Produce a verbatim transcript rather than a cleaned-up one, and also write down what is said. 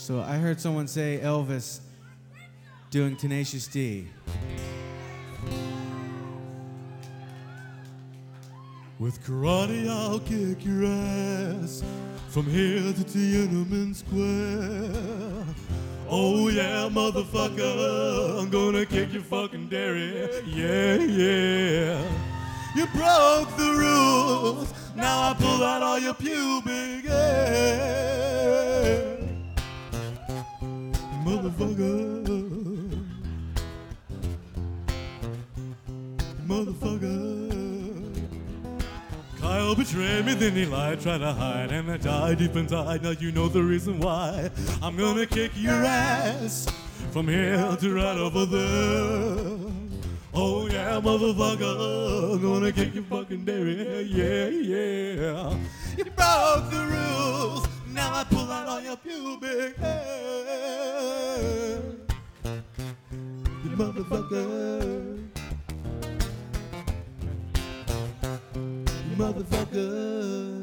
So I heard someone say Elvis doing Tenacious D. With karate, I'll kick your ass from here to Tiananmen Square. Oh yeah, motherfucker, I'm gonna kick your fucking dairy. Yeah, yeah. You broke the rules, now I pull out all your pubic hair. Motherfucker. Motherfucker. Kyle betrayed me, then he lied, tried to hide, and I died deep inside. Now you know the reason why. I'm gonna kick your ass from here to right over there. Oh yeah, motherfucker, I'm gonna kick your fucking dairy. Yeah, yeah. You broke the rules, now I pull out all your pubic hair. You motherfucker. Motherfucker.